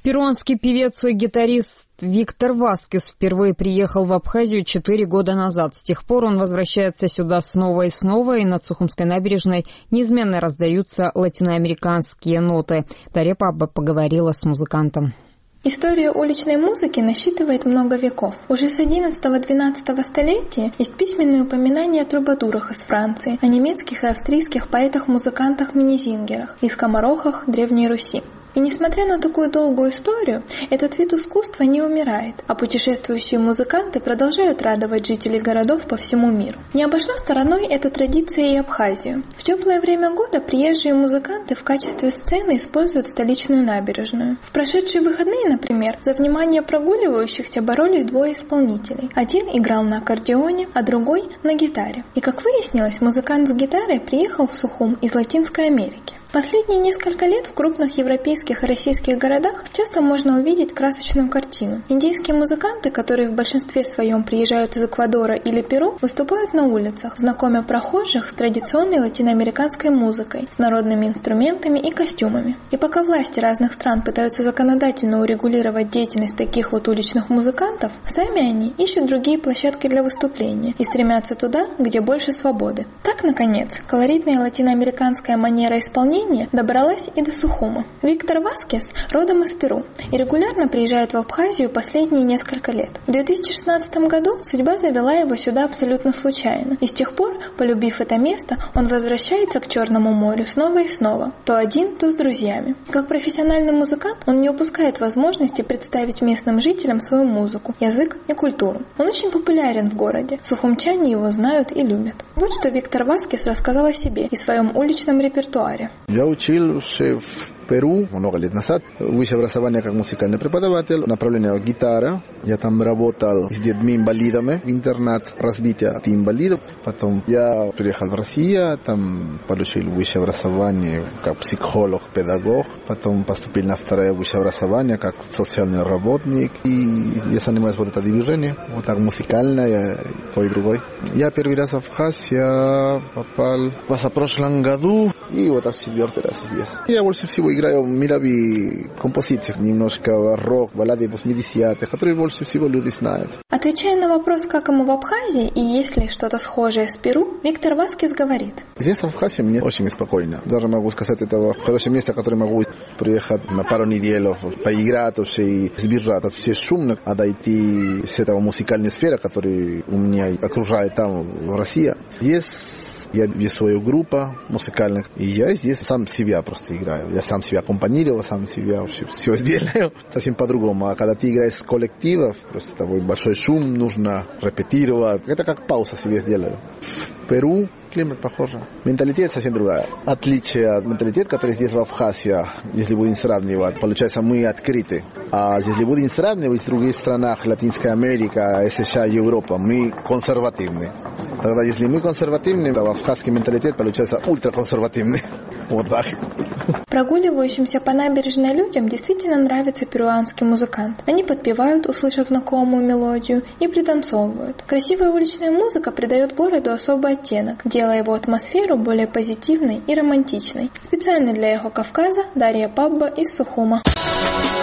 Перуанский певец и гитарист Виктор Васкес впервые приехал в Абхазию 4 года назад. С тех пор он возвращается сюда снова и снова, и над Сухумской набережной неизменно раздаются латиноамериканские ноты. Дарья Пабба поговорила с музыкантом. История уличной музыки насчитывает много веков. Уже с XI-XII столетия есть письменные упоминания о трубадурах из Франции, о немецких и австрийских поэтах-музыкантах-минезингерах и скоморохах Древней Руси. И несмотря на такую долгую историю, этот вид искусства не умирает, а путешествующие музыканты продолжают радовать жителей городов по всему миру. Не обошла стороной эта традиция и Абхазию. В теплое время года приезжие музыканты в качестве сцены используют столичную набережную. В прошедшие выходные, например, за внимание прогуливающихся боролись двое исполнителей. Один играл на аккордеоне, а другой на гитаре. И, как выяснилось, музыкант с гитарой приехал в Сухум из Латинской Америки. Последние несколько лет в крупных европейских и российских городах часто можно увидеть красочную картину. Индийские музыканты, которые в большинстве своем приезжают из Эквадора или Перу, выступают на улицах, знакомя прохожих с традиционной латиноамериканской музыкой, с народными инструментами и костюмами. И пока власти разных стран пытаются законодательно урегулировать деятельность таких вот уличных музыкантов, сами они ищут другие площадки для выступления и стремятся туда, где больше свободы. Так, наконец, колоритная латиноамериканская манера исполнения добралась и до Сухума. Виктор Васкес родом из Перу и регулярно приезжает в Абхазию последние несколько лет. В 2016 году судьба завела его сюда абсолютно случайно, и с тех пор, полюбив это место, он возвращается к Черному морю снова и снова, то один, то с друзьями. Как профессиональный музыкант, он не упускает возможности представить местным жителям свою музыку, язык и культуру. Он очень популярен в городе, сухумчане его знают и любят. Вот что Виктор Васкес рассказал о себе и своем уличном репертуаре. Я учился в Перу много лет назад. Высшее образование как музыкальный преподаватель, направление гитара. Я там работал с детьми-инвалидами в интернат развития инвалидов. Потом я приехал в Россию, там получил высшее образование как психолог, педагог. Потом поступил на второе высшее образование как социальный работник. И я занимаюсь вот это движение, вот так музыкальное, то и другой. Я первый раз в Абхазию попал в позапрошлом году, и вот так четвертый раз здесь. Я больше всего играю мировые композиции, немножко рок, баллады 80-х, которые больше всего люди знают. Отвечая на вопрос, как ему в Абхазии и есть ли что-то схожее с Перу, Виктор Васкес говорит. Здесь в Абхазии мне очень спокойно. Даже могу сказать, это хорошее место, которое могу приехать на пару недель, поиграть и сбежать от всех шумных, а дойти с этого музыкальной сферы, которая у меня окружает там в России. Здесь я есть свою группу музыкальных, и я здесь сам себя просто играю. Я сам себя аккомпанирую, сам себя вообще все сделаю. Совсем по-другому. А когда ты играешь с коллективом, просто такой большой шум, нужно репетировать. Это как пауза себе сделаю. В Перу климат похоже. Менталитет совсем другая. Отличие от менталитета, который здесь в Абхазии, если будем сравнивать, получается, мы открыты. А если будем сравнивать с другими странами, Латинская Америка, США, Европа, мы консервативны. Тогда, если мы консервативны, то абхазский менталитет получается ультраконсервативный. Вот так. Прогуливающимся по набережной людям действительно нравится перуанский музыкант. Они подпевают, услышав знакомую мелодию, и пританцовывают. Красивая уличная музыка придает городу особый оттенок, делая его атмосферу более позитивной и романтичной. Специально для Эхо Кавказа Дарья Пабба из Сухума.